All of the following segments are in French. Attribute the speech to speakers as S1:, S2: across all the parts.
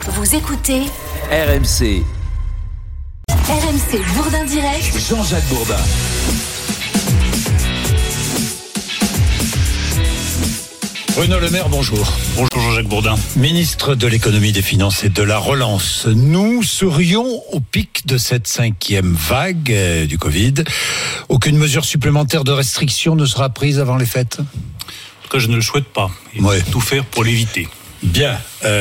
S1: Vous écoutez
S2: RMC.
S1: RMC Bourdin Direct.
S2: Jean-Jacques Bourdin.
S3: Bruno Le Maire, bonjour.
S4: Bonjour Jean-Jacques Bourdin.
S3: Ministre de l'économie, des finances et de la relance. Nous serions au pic de cette 5e vague du Covid. Aucune mesure supplémentaire de restriction ne sera prise avant les fêtes ?
S4: En tout cas, je ne le souhaite pas. Il faut tout faire pour l'éviter.
S3: Bien.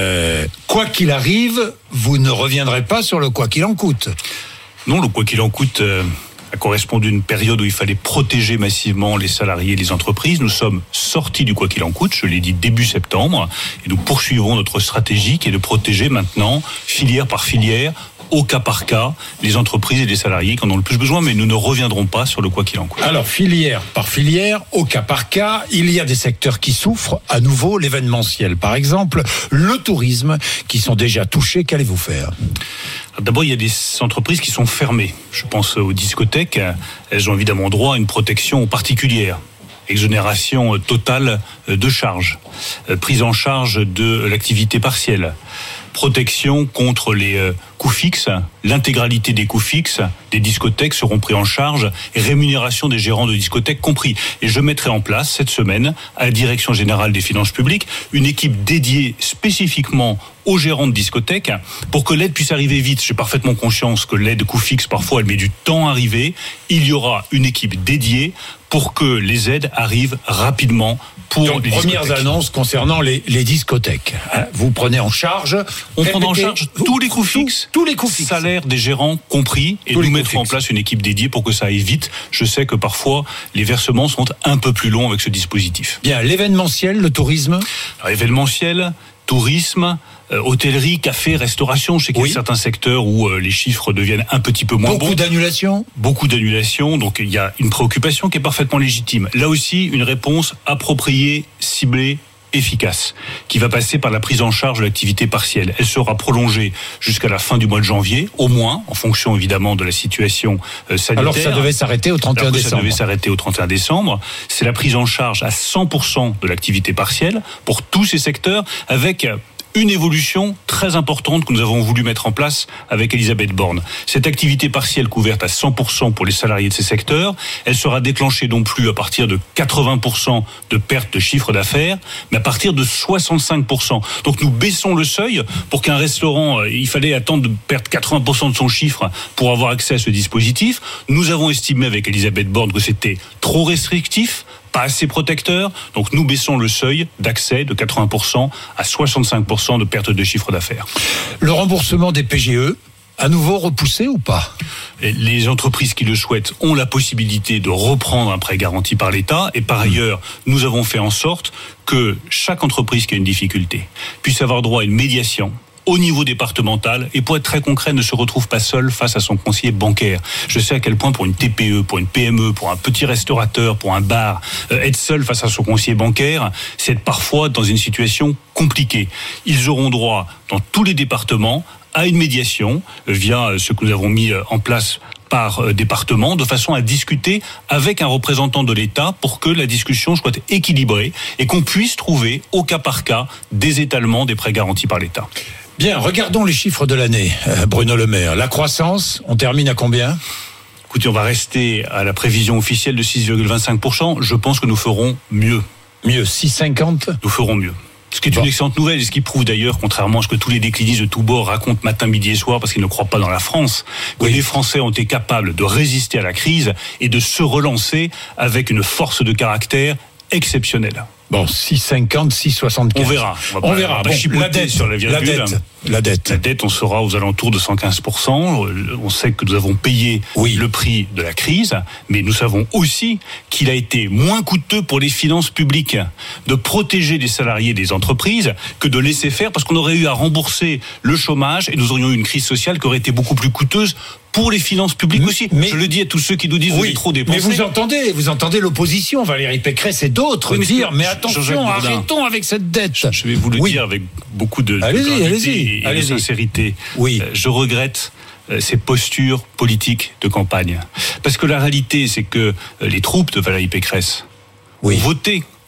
S3: Quoi qu'il arrive, vous ne reviendrez pas sur le quoi qu'il en coûte.
S4: Non, le quoi qu'il en coûte a correspondu à une période où il fallait protéger massivement les salariés et les entreprises. Nous sommes sortis du quoi qu'il en coûte, je l'ai dit début septembre, et nous poursuivons notre stratégie qui est de protéger maintenant, filière par filière, au cas par cas, les entreprises et les salariés qui en ont le plus besoin, mais nous ne reviendrons pas sur le quoi qu'il en coûte.
S3: Alors, filière par filière, au cas par cas, il y a des secteurs qui souffrent, à nouveau l'événementiel par exemple, le tourisme, qui sont déjà touchés. Qu'allez-vous faire ?
S4: D'abord, il y a des entreprises qui sont fermées. Je pense aux discothèques. Elles ont évidemment droit à une protection particulière. Exonération totale de charges. Prise en charge de l'activité partielle. Protection contre les coûts fixes. L'intégralité des coûts fixes des discothèques seront pris en charge et rémunération des gérants de discothèques compris. Et je mettrai en place cette semaine, à la Direction Générale des Finances Publiques, une équipe dédiée spécifiquement aux gérants de discothèques pour que l'aide puisse arriver vite. J'ai parfaitement conscience que l'aide coût fixe, parfois, elle met du temps à arriver. Il y aura une équipe dédiée pour que les aides arrivent rapidement pour
S3: donc,
S4: les
S3: premières
S4: discothèques.
S3: annonces concernant les discothèques. Vous prenez en charge...
S4: On prend en charge tous les coûts fixes,
S3: tous les coûts fixes,
S4: salaires des gérants compris, et nous mettrons en place une équipe dédiée pour que ça aille vite. Je sais que parfois, les versements sont un peu plus longs avec ce dispositif.
S3: Bien, l'événementiel, le tourisme.
S4: Alors, événementiel, tourisme, hôtellerie, café, restauration. Je sais qu'il y a certains secteurs où les chiffres deviennent un petit peu moins bons. Beaucoup d'annulations. Donc il y a une préoccupation qui est parfaitement légitime. Là aussi, une réponse appropriée, ciblée, efficace, qui va passer par la prise en charge de l'activité partielle. Elle sera prolongée jusqu'à la fin du mois de janvier, au moins, en fonction évidemment de la situation sanitaire.
S3: Alors ça devait s'arrêter au 31 décembre.
S4: Ça devait s'arrêter au 31 décembre. C'est la prise en charge à 100% de l'activité partielle pour tous ces secteurs, avec une évolution très importante que nous avons voulu mettre en place avec Elisabeth Borne. Cette activité partielle couverte à 100% pour les salariés de ces secteurs, elle sera déclenchée non plus à partir de 80% de perte de chiffre d'affaires, mais à partir de 65%. Donc nous baissons le seuil pour qu'un restaurant, il fallait attendre de perdre 80% de son chiffre pour avoir accès à ce dispositif. Nous avons estimé avec Elisabeth Borne que c'était trop restrictif, pas assez protecteur, donc nous baissons le seuil d'accès de 80% à 65% de perte de chiffre d'affaires.
S3: Le remboursement des PGE, à nouveau repoussé ou pas ?
S4: Les entreprises qui le souhaitent ont la possibilité de reprendre un prêt garanti par l'État, et par ailleurs, nous avons fait en sorte que chaque entreprise qui a une difficulté puisse avoir droit à une médiation au niveau départemental, et pour être très concret, ne se retrouve pas seul face à son conseiller bancaire. Je sais à quel point pour une TPE, pour une PME, pour un petit restaurateur, pour un bar, être seul face à son conseiller bancaire, c'est être parfois dans une situation compliquée. Ils auront droit, dans tous les départements, à une médiation via ce que nous avons mis en place par département, de façon à discuter avec un représentant de l'État pour que la discussion soit équilibrée et qu'on puisse trouver, au cas par cas, des étalements des prêts garantis par l'État.
S3: Bien, regardons les chiffres de l'année, Bruno Le Maire. La croissance, on termine à combien ?
S4: Écoutez, on va rester à la prévision officielle de 6,25%. Je pense que nous ferons mieux.
S3: Mieux, 6,50 ?
S4: Nous ferons mieux. Ce qui est une excellente nouvelle, et ce qui prouve d'ailleurs, contrairement à ce que tous les déclinistes de tous bords racontent matin, midi et soir, parce qu'ils ne croient pas dans la France, que les Français ont été capables de résister à la crise et de se relancer avec une force de caractère exceptionnelle.
S3: Bon, 6,50, 6,75.
S4: On verra.
S3: On verra.
S4: Bon, la dette, sur la virgule.
S3: La dette,
S4: on sera aux alentours de 115%. On sait que nous avons payé le prix de la crise, mais nous savons aussi qu'il a été moins coûteux pour les finances publiques de protéger les salariés des entreprises que de laisser faire, parce qu'on aurait eu à rembourser le chômage et nous aurions eu une crise sociale qui aurait été beaucoup plus coûteuse pour les finances publiques aussi. Mais je le dis à tous ceux qui nous disent de trop dépenser.
S3: Mais vous entendez l'opposition, Valérie Pécresse et d'autres dire mais attention, arrêtons avec cette dette.
S4: Je vais vous le dire avec beaucoup de gravité et de sincérité. Je regrette ces postures politiques de campagne. Parce que la réalité, c'est que les troupes de Valérie Pécresse ont voté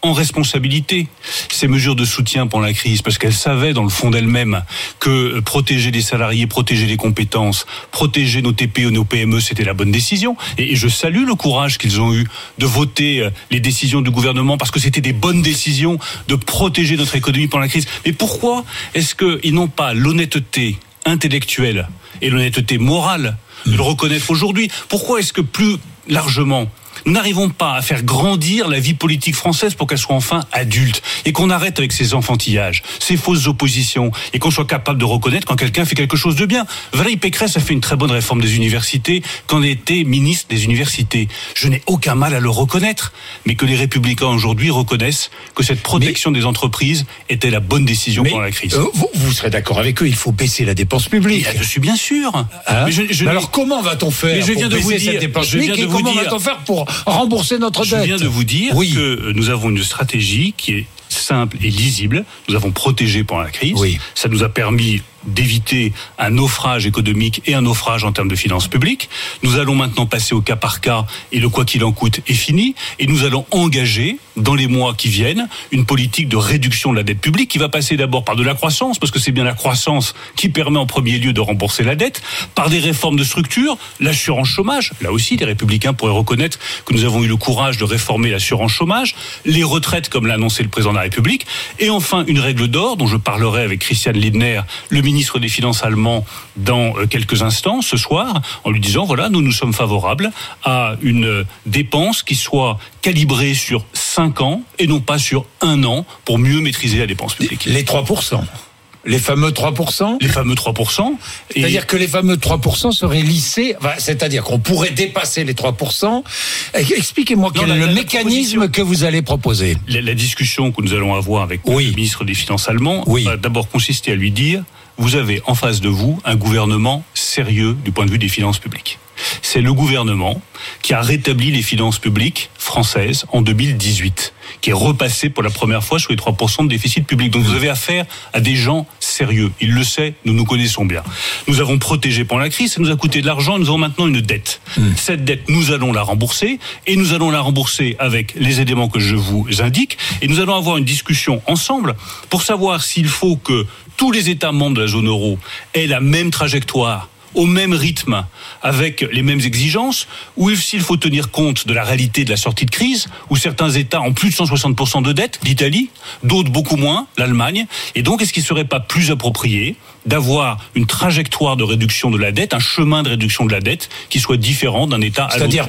S4: en responsabilité ces mesures de soutien pendant la crise, parce qu'elles savaient dans le fond d'elles-mêmes que protéger les salariés, protéger les compétences, protéger nos TPE, nos PME, c'était la bonne décision. Et je salue le courage qu'ils ont eu de voter les décisions du gouvernement, parce que c'était des bonnes décisions de protéger notre économie pendant la crise. Mais pourquoi est-ce qu'ils n'ont pas l'honnêteté intellectuelle et l'honnêteté morale de le reconnaître aujourd'hui? Pourquoi est-ce que plus largement, nous n'arrivons pas à faire grandir la vie politique française pour qu'elle soit enfin adulte et qu'on arrête avec ces enfantillages, ces fausses oppositions et qu'on soit capable de reconnaître quand quelqu'un fait quelque chose de bien. Valérie Pécresse a fait une très bonne réforme des universités quand elle était ministre des universités. Je n'ai aucun mal à le reconnaître, mais que les Républicains aujourd'hui reconnaissent que cette protection des entreprises était la bonne décision pendant la crise.
S3: Vous serez d'accord avec eux, il faut baisser la dépense publique.
S4: Je suis bien sûr.
S3: Hein? Mais alors comment va-t-on faire pour baisser cette dépense publique et comment va-t-on faire pour rembourser notre dette?
S4: Je viens de vous dire que nous avons une stratégie qui est simple et lisible. Nous avons protégé pendant la crise. Oui. Ça nous a permis d'éviter un naufrage économique et un naufrage en termes de finances publiques. Nous allons maintenant passer au cas par cas et le quoi qu'il en coûte est fini. Et nous allons engager, dans les mois qui viennent, une politique de réduction de la dette publique qui va passer d'abord par de la croissance, parce que c'est bien la croissance qui permet en premier lieu de rembourser la dette, par des réformes de structure, l'assurance chômage. Là aussi, les Républicains pourraient reconnaître que nous avons eu le courage de réformer l'assurance chômage, les retraites, comme l'a annoncé le président de la République, et enfin une règle d'or dont je parlerai avec Christian Lindner, le ministre des Finances allemand, dans quelques instants, ce soir, en lui disant, voilà, nous sommes favorables à une dépense qui soit calibrée sur 5 ans et non pas sur 1 an pour mieux maîtriser la dépense publique.
S3: Les 3%. Les fameux 3%.
S4: Les fameux 3%.
S3: C'est-à-dire que les fameux 3% seraient lissés, c'est-à-dire qu'on pourrait dépasser les 3%. Expliquez-moi quel est le mécanisme que vous allez proposer.
S4: La discussion que nous allons avoir avec le ministre des Finances allemand va d'abord consister à lui dire, vous avez en face de vous un gouvernement sérieux du point de vue des finances publiques. C'est le gouvernement qui a rétabli les finances publiques françaises en 2018, qui est repassé pour la première fois sur les 3% de déficit public. Donc vous avez affaire à des gens sérieux. Il le sait, nous nous connaissons bien. Nous avons protégé pendant la crise, ça nous a coûté de l'argent, nous avons maintenant une dette. Cette dette, nous allons la rembourser, et nous allons la rembourser avec les éléments que je vous indique, et nous allons avoir une discussion ensemble pour savoir s'il faut que tous les États membres de la zone euro aient la même trajectoire, au même rythme, avec les mêmes exigences, ou s'il faut tenir compte de la réalité de la sortie de crise, où certains États ont plus de 160% de dette, l'Italie, d'autres beaucoup moins, l'Allemagne, et donc est-ce qu'il ne serait pas plus approprié d'avoir une trajectoire de réduction de la dette, un chemin de réduction de la dette qui soit différent d'un État à l'autre.
S3: C'est-à-dire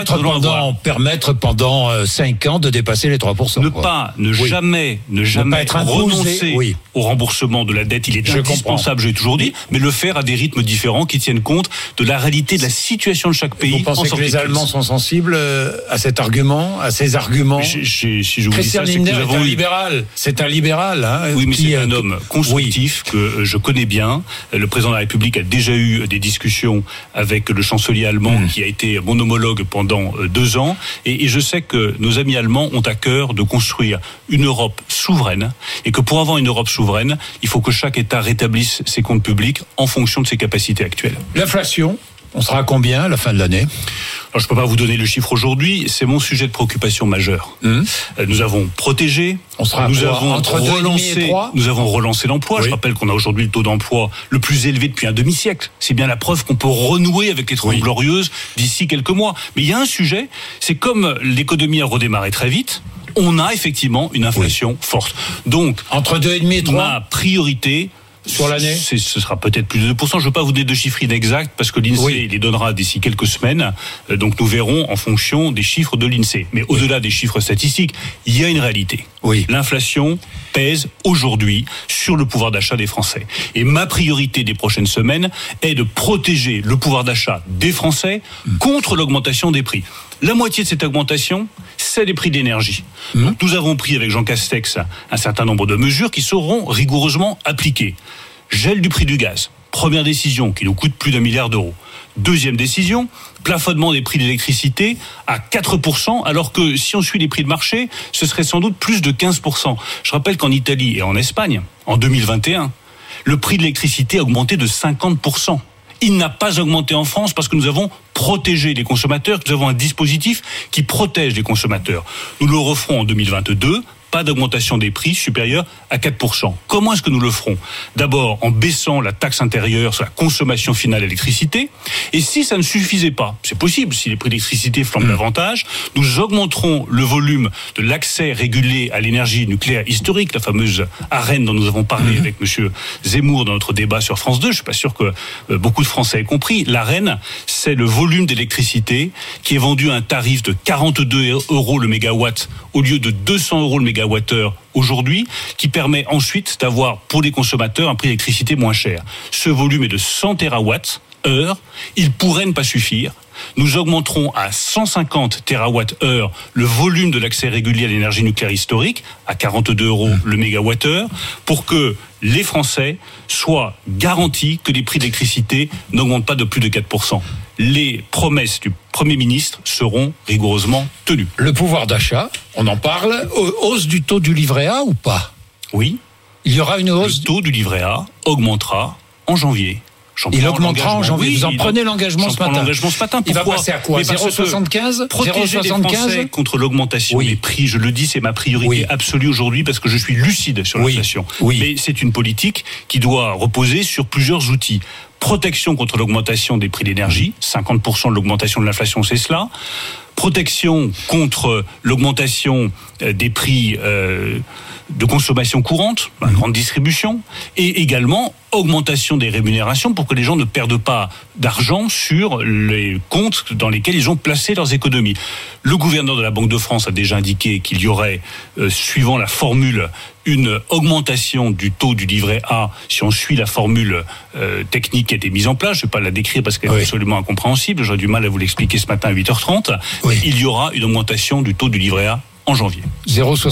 S3: permettre pendant 5 ans de dépasser les 3%.
S4: Ne jamais renoncer au remboursement de la dette, il est indispensable, j'ai toujours dit, mais le faire à des rythmes différents qui tiennent compte de la réalité de la situation de chaque pays.
S3: Vous pensez que les Allemands sont sensibles à cet argument, à ces arguments?
S4: Si je vous dis ça, c'est que nous avons
S3: C'est un libéral. Hein,
S4: oui, mais c'est un homme constructif que je connais bien. Le président de la République a déjà eu des discussions avec le chancelier allemand qui a été mon homologue pendant 2 ans. Et je sais que nos amis allemands ont à cœur de construire une Europe souveraine et que pour avoir une Europe souveraine, il faut que chaque État rétablisse ses comptes publics en fonction de ses capacités actuelles.
S3: L'inflation, on sera à combien à la fin de l'année?
S4: Alors, je ne peux pas vous donner le chiffre aujourd'hui, c'est mon sujet de préoccupation majeur. Nous avons protégé, nous avons relancé l'emploi. Oui. Je rappelle qu'on a aujourd'hui le taux d'emploi le plus élevé depuis un demi-siècle. C'est bien la preuve qu'on peut renouer avec les 30 glorieuses d'ici quelques mois. Mais il y a un sujet, c'est comme l'économie a redémarré très vite, on a effectivement une inflation forte. Donc,
S3: entre 2,5 et 3,
S4: ma priorité
S3: sur l'année,
S4: ce sera peut-être plus de 2%. Je ne veux pas vous donner de chiffres inexacts parce que l'INSEE les donnera d'ici quelques semaines. Donc nous verrons en fonction des chiffres de l'INSEE. Mais au-delà des chiffres statistiques, il y a une réalité. L'inflation pèse aujourd'hui sur le pouvoir d'achat des Français. Et ma priorité des prochaines semaines est de protéger le pouvoir d'achat des Français contre l'augmentation des prix. La moitié de cette augmentation, c'est les prix d'énergie. Donc, nous avons pris avec Jean Castex un certain nombre de mesures qui seront rigoureusement appliquées. Gel du prix du gaz. Première décision qui nous coûte plus d'1 milliard d'euros. Deuxième décision, plafonnement des prix de l'électricité à 4%, alors que si on suit les prix de marché, ce serait sans doute plus de 15%. Je rappelle qu'en Italie et en Espagne, en 2021, le prix de l'électricité a augmenté de 50%. Il n'a pas augmenté en France parce que nous avons protégé les consommateurs, que nous avons un dispositif qui protège les consommateurs. Nous le referons en 2022. Pas d'augmentation des prix supérieure à 4%. Comment est-ce que nous le ferons ? D'abord, en baissant la taxe intérieure sur la consommation finale d'électricité. Et si ça ne suffisait pas, c'est possible, si les prix d'électricité flambent davantage, nous augmenterons le volume de l'accès régulé à l'énergie nucléaire historique, la fameuse ARENH dont nous avons parlé avec M. Zemmour dans notre débat sur France 2. Je ne suis pas sûr que beaucoup de Français aient compris. L'ARENH, c'est le volume d'électricité qui est vendu à un tarif de 42 € le mégawatt au lieu de 200 € le mégawattheure aujourd'hui, qui permet ensuite d'avoir pour les consommateurs un prix d'électricité moins cher. Ce volume est de 100 TWh. Il pourrait ne pas suffire. Nous augmenterons à 150 TWh le volume de l'accès régulier à l'énergie nucléaire historique, à 42 € le mégawattheure, pour que les Français soient garantis que les prix d'électricité n'augmentent pas de plus de 4%. Les promesses du Premier ministre seront rigoureusement tenues.
S3: Le pouvoir d'achat, on en parle. Hausse du taux du livret A ou pas ?
S4: Oui.
S3: Il y aura une hausse.
S4: Le taux du livret A augmentera en janvier.
S3: Il augmentera en janvier.
S4: Oui,
S3: vous en prenez l'engagement ce matin.
S4: Pourquoi ?
S3: Il va passer à quoi ? 0,75 ?
S4: Protéger les Français contre l'augmentation des prix, je le dis, c'est ma priorité absolue aujourd'hui parce que je suis lucide sur l'inflation. Mais c'est une politique qui doit reposer sur plusieurs outils. Protection contre l'augmentation des prix d'énergie, 50% de l'augmentation de l'inflation, c'est cela. Protection contre l'augmentation des prix de consommation courante, la grande distribution, et également augmentation des rémunérations pour que les gens ne perdent pas d'argent sur les comptes dans lesquels ils ont placé leurs économies. Le gouverneur de la Banque de France a déjà indiqué qu'il y aurait, suivant la formule, une augmentation du taux du livret A si on suit la formule technique qui a été mise en place. Je ne vais pas la décrire parce qu'elle est absolument incompréhensible. J'aurais du mal à vous l'expliquer ce matin à 8h30. Il y aura une augmentation du taux du livret A en janvier. 0,75 ?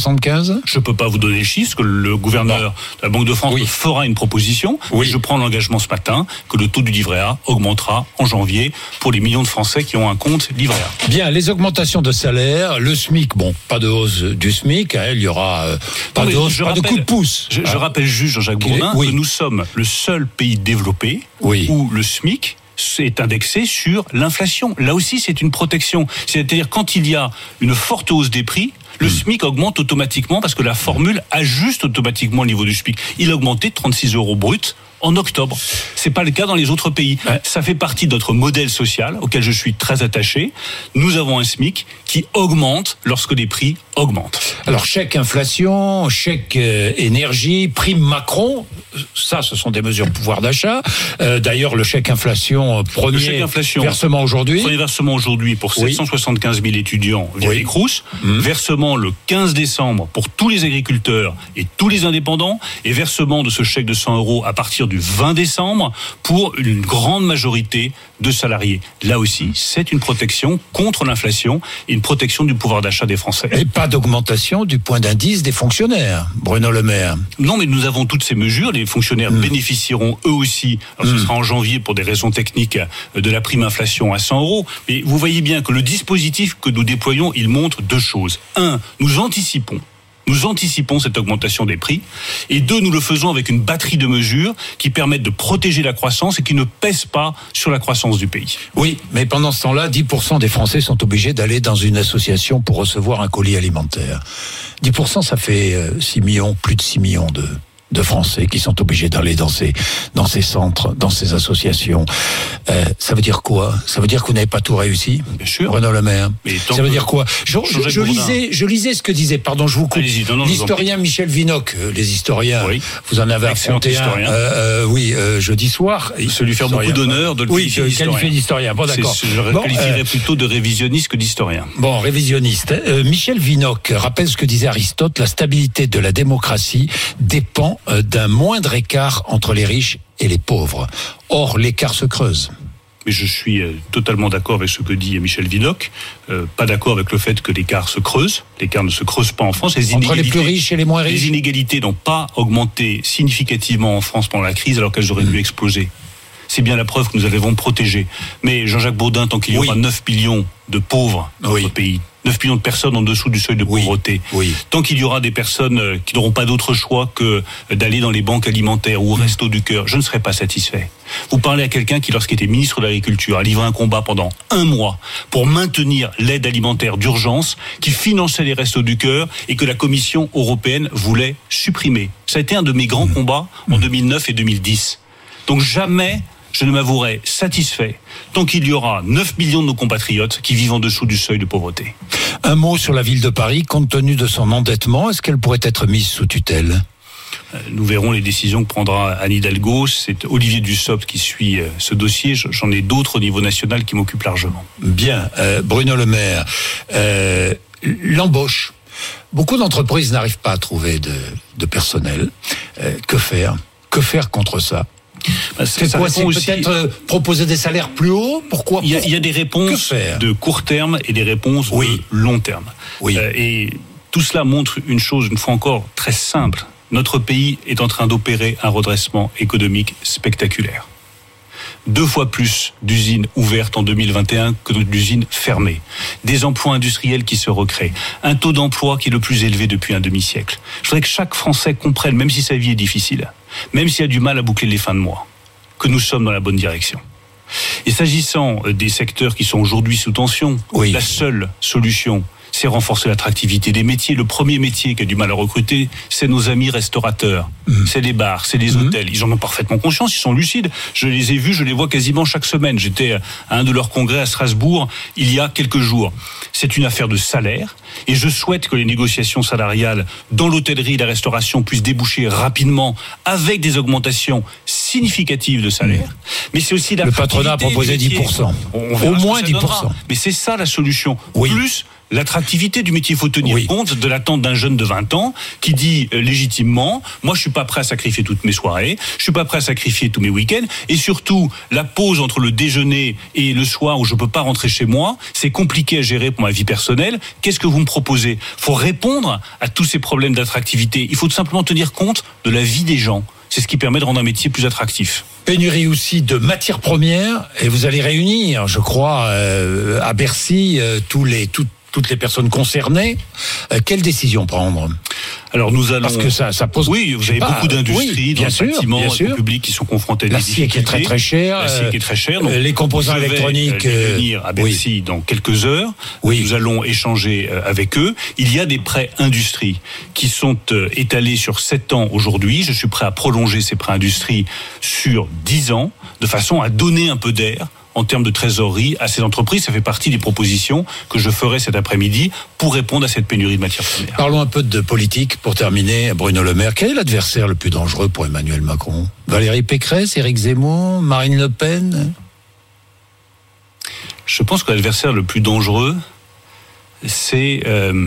S4: Je ne peux pas vous donner le chiffre, parce que le gouverneur de la Banque de France fera une proposition. Je prends l'engagement ce matin que le taux du livret A augmentera en janvier pour les millions de Français qui ont un compte livret A.
S3: Bien, les augmentations de salaire, le SMIC, bon, pas de hausse du SMIC, il y aura pas de hausse, pas de coup de pouce.
S4: Je rappelle juste, Jean-Jacques Bourdin, que nous sommes le seul pays développé où le SMIC c'est indexé sur l'inflation. Là aussi, c'est une protection. C'est-à-dire, quand il y a une forte hausse des prix, le SMIC augmente automatiquement parce que la formule ajuste automatiquement le niveau du SMIC. Il a augmenté de 36 € brut en octobre. C'est pas le cas dans les autres pays. Ça fait partie de notre modèle social auquel je suis très attaché. Nous avons un SMIC qui augmente lorsque les prix augmentent.
S3: Alors, chèque inflation, chèque énergie, prime Macron, ça, ce sont des mesures de pouvoir d'achat. D'ailleurs, le chèque inflation, premier versement aujourd'hui.
S4: Premier versement aujourd'hui pour 775 000 étudiants via les Crous. Versement le 15 décembre pour tous les agriculteurs et tous les indépendants. Et versement de ce chèque de 100 € à partir du 20 décembre pour une grande majorité de salariés. Là aussi, c'est une protection contre l'inflation et une protection du pouvoir d'achat des Français.
S3: Et pas d'augmentation du point d'indice des fonctionnaires, Bruno Le Maire.
S4: Non, mais nous avons toutes ces mesures. Les fonctionnaires bénéficieront eux aussi. Alors, ce sera en janvier pour des raisons techniques de la prime inflation à 100 €. Mais vous voyez bien que le dispositif que nous déployons, il montre deux choses. Un, nous anticipons cette augmentation des prix. Et deux, nous le faisons avec une batterie de mesures qui permettent de protéger la croissance et qui ne pèsent pas sur la croissance du pays.
S3: Oui, mais pendant ce temps-là, 10% des Français sont obligés d'aller dans une association pour recevoir un colis alimentaire. 10%, ça fait 6 millions, plus de 6 millions de Français qui sont obligés d'aller dans ces centres, dans ces associations. Ça veut dire quoi ? Ça veut dire que vous n'avez pas tout réussi ?
S4: Bien sûr.
S3: Bruno Le Maire. Ça veut dire quoi ? Je lisais ce que disait, pardon, je vous coupe, l'historien Michel Vinocq. Les historiens, vous en avez affronté un jeudi soir.
S4: Se lui faire beaucoup d'honneur de le
S3: qualifier d'historien. Bon, d'accord.
S4: Je qualifierais plutôt de révisionniste que d'historien.
S3: Bon, révisionniste. Michel Vinocq rappelle ce que disait Aristote, la stabilité de la démocratie dépend d'un moindre écart entre les riches et les pauvres. Or, l'écart se creuse.
S4: Mais je suis totalement d'accord avec ce que dit Michel Vinocq. Pas d'accord avec le fait que l'écart se creuse. L'écart ne se creuse pas en France.
S3: Entre les plus riches et les moins riches.
S4: Les inégalités n'ont pas augmenté significativement en France pendant la crise alors qu'elles auraient dû exploser. C'est bien la preuve que nous avons protégé. Mais Jean-Jacques Bourdin, tant qu'il y aura 9 millions de pauvres dans notre pays, 9 millions de personnes en dessous du seuil de pauvreté.
S3: Oui.
S4: Tant qu'il y aura des personnes qui n'auront pas d'autre choix que d'aller dans les banques alimentaires ou au Resto du Cœur, je ne serai pas satisfait. Vous parlez à quelqu'un qui, lorsqu'il était ministre de l'Agriculture, a livré un combat pendant 1 mois pour maintenir l'aide alimentaire d'urgence qui finançait les Restos du Cœur et que la Commission européenne voulait supprimer. Ça a été un de mes grands combats en 2009 et 2010. Donc jamais je ne m'avouerai satisfait tant qu'il y aura 9 millions de nos compatriotes qui vivent en dessous du seuil de pauvreté.
S3: Un mot sur la ville de Paris, compte tenu de son endettement, est-ce qu'elle pourrait être mise sous tutelle ?
S4: Nous verrons les décisions que prendra Anne Hidalgo. C'est Olivier Dussopt qui suit ce dossier. J'en ai d'autres au niveau national qui m'occupent largement.
S3: Bien, Bruno Le Maire, l'embauche. Beaucoup d'entreprises n'arrivent pas à trouver de personnel. Que faire ? Que faire contre ça ? C'est quoi ? C'est peut-être proposer des salaires plus hauts ? Pourquoi ?
S4: Il y a des réponses de court terme et des réponses de long terme.
S3: Oui.
S4: Et tout cela montre une chose, une fois encore, très simple. Notre pays est en train d'opérer un redressement économique spectaculaire. 2 fois plus d'usines ouvertes en 2021 que d'usines fermées. Des emplois industriels qui se recréent. Un taux d'emploi qui est le plus élevé depuis un demi-siècle. Je voudrais que chaque Français comprenne, même si sa vie est difficile, même s'il a du mal à boucler les fins de mois, que nous sommes dans la bonne direction. Et s'agissant des secteurs qui sont aujourd'hui sous tension, la seule solution, c'est renforcer l'attractivité des métiers. Le premier métier qui a du mal à recruter, c'est nos amis restaurateurs. C'est les bars, c'est les hôtels. Ils en ont parfaitement conscience, ils sont lucides. Je les ai vus, je les vois quasiment chaque semaine. J'étais à un de leurs congrès à Strasbourg il y a quelques jours. C'est une affaire de salaire et je souhaite que les négociations salariales dans l'hôtellerie et la restauration puissent déboucher rapidement avec des augmentations significatives de salaire. Mais c'est aussi la...
S3: Le patronat a proposé 10%. Au moins 10%.
S4: Mais c'est ça la solution. Plus l'attractivité du métier. Il faut tenir compte de l'attente d'un jeune de 20 ans qui dit légitimement, moi je suis pas prêt à sacrifier toutes mes soirées, je suis pas prêt à sacrifier tous mes week-ends, et surtout la pause entre le déjeuner et le soir où je peux pas rentrer chez moi, c'est compliqué à gérer pour ma vie personnelle. Qu'est-ce que vous me proposez ? Faut répondre à tous ces problèmes d'attractivité. Il faut tout simplement tenir compte de la vie des gens. C'est ce qui permet de rendre un métier plus attractif.
S3: Pénurie aussi de matières premières, et vous allez réunir, je crois, à Bercy, toutes les personnes concernées. Quelle décision prendre ?
S4: Alors nous allons...
S3: Parce que ça pose...
S4: Oui, vous avez beaucoup d'industries dans le bâtiment public qui sont confrontées à des
S3: difficultés. L'acier qui est très très cher.
S4: L'acier qui est très cher. Donc
S3: les composants électroniques.
S4: Venir à Bercy dans quelques heures. Nous allons échanger avec eux. Il y a des prêts industrie qui sont étalés sur 7 ans aujourd'hui. Je suis prêt à prolonger ces prêts industrie sur 10 ans, de façon à donner un peu d'air en termes de trésorerie à ces entreprises. Ça fait partie des propositions que je ferai cet après-midi pour répondre à cette pénurie de matières premières.
S3: Parlons un peu de politique pour terminer. Bruno Le Maire, quel est l'adversaire le plus dangereux pour Emmanuel Macron ? Valérie Pécresse, Éric Zemmour, Marine Le Pen ?
S4: Je pense que l'adversaire le plus dangereux, c'est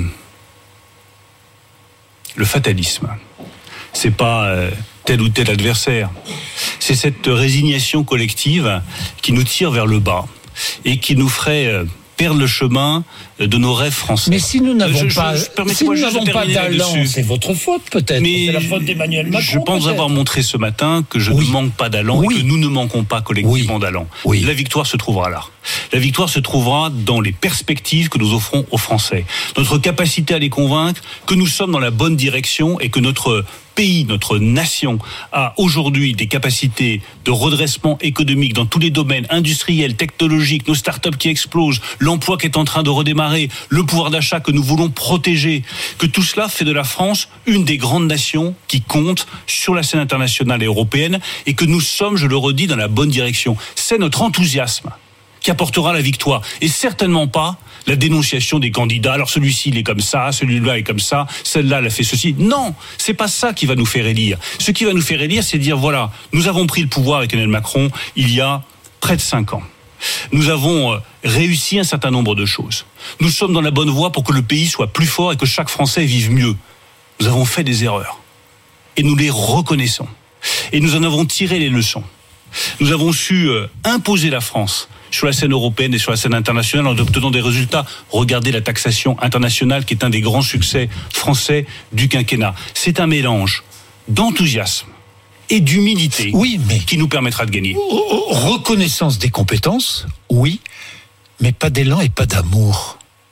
S4: le fatalisme. C'est pas tel ou tel adversaire. C'est cette résignation collective qui nous tire vers le bas et qui nous ferait perdre le chemin de nos rêves français.
S3: Mais si nous n'avons pas d'allant, c'est votre faute peut-être.
S4: Mais
S3: c'est la faute d'Emmanuel Macron.
S4: Je pense avoir montré ce matin que je ne manque pas d'allant et que nous ne manquons pas collectivement d'allant. La victoire se trouvera là. La victoire se trouvera dans les perspectives que nous offrons aux Français. Notre capacité à les convaincre que nous sommes dans la bonne direction et que notre pays, notre nation a aujourd'hui des capacités de redressement économique dans tous les domaines industriels, technologiques, nos startups qui explosent, l'emploi qui est en train de redémarrer, le pouvoir d'achat que nous voulons protéger, que tout cela fait de la France une des grandes nations qui compte sur la scène internationale et européenne et que nous sommes, je le redis, dans la bonne direction. C'est notre enthousiasme qui apportera la victoire et certainement pas la dénonciation des candidats. Alors celui-ci il est comme ça, celui-là est comme ça, celle-là elle a fait ceci. Non, c'est pas ça qui va nous faire élire. Ce qui va nous faire élire, c'est de dire voilà, nous avons pris le pouvoir avec Emmanuel Macron il y a près de 5 ans. Nous avons réussi un certain nombre de choses. Nous sommes dans la bonne voie pour que le pays soit plus fort et que chaque Français vive mieux. Nous avons fait des erreurs et nous les reconnaissons et nous en avons tiré les leçons. Nous avons su imposer la France sur la scène européenne et sur la scène internationale en obtenant des résultats. Regardez la taxation internationale qui est un des grands succès français du quinquennat. C'est un mélange d'enthousiasme et d'humilité qui nous permettra de gagner.
S3: Reconnaissance des compétences, oui, mais pas d'élan et pas d'amour.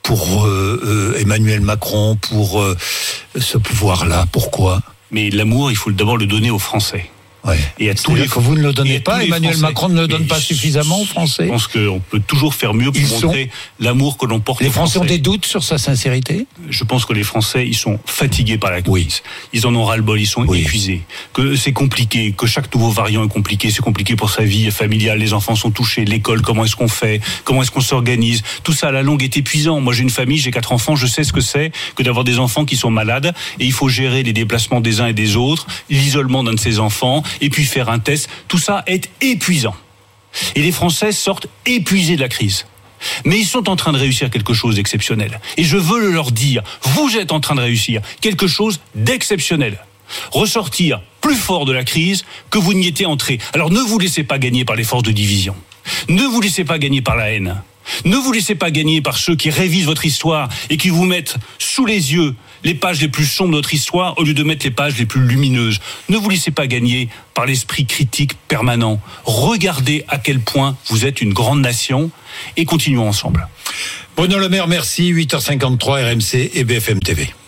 S3: pour Emmanuel Macron, pour ce pouvoir-là. Pourquoi ?
S4: Mais l'amour, il faut d'abord le donner aux Français.
S3: Ouais.
S4: Et à tous les
S3: que vous ne le donnez pas, Emmanuel Macron ne le donne pas suffisamment aux Français.
S4: Je pense qu'on peut toujours faire mieux pour montrer l'amour que l'on porte aux Français.
S3: Les Français ont des doutes sur sa sincérité ?
S4: Je pense que les Français, ils sont fatigués par la crise.
S3: Oui.
S4: Ils en ont ras-le-bol, ils sont épuisés. Que c'est compliqué, que chaque nouveau variant est compliqué. C'est compliqué pour sa vie familiale, les enfants sont touchés, l'école, comment est-ce qu'on fait, comment est-ce qu'on s'organise. Tout ça, à la longue, est épuisant. Moi, j'ai une famille, j'ai 4 enfants, je sais ce que c'est que d'avoir des enfants qui sont malades. Et il faut gérer les déplacements des uns et des autres, l'isolement d'un de ses enfants, et puis faire un test. Tout ça est épuisant. Et les Français sortent épuisés de la crise. Mais ils sont en train de réussir quelque chose d'exceptionnel. Et je veux le leur dire, vous êtes en train de réussir quelque chose d'exceptionnel. Ressortir plus fort de la crise que vous n'y étiez entré. Alors ne vous laissez pas gagner par les forces de division. Ne vous laissez pas gagner par la haine. Ne vous laissez pas gagner par ceux qui révisent votre histoire et qui vous mettent sous les yeux les pages les plus sombres de notre histoire au lieu de mettre les pages les plus lumineuses. Ne vous laissez pas gagner par l'esprit critique permanent. Regardez à quel point vous êtes une grande nation et continuons ensemble.
S3: Bruno Le Maire, merci. 8h53, RMC et BFM TV.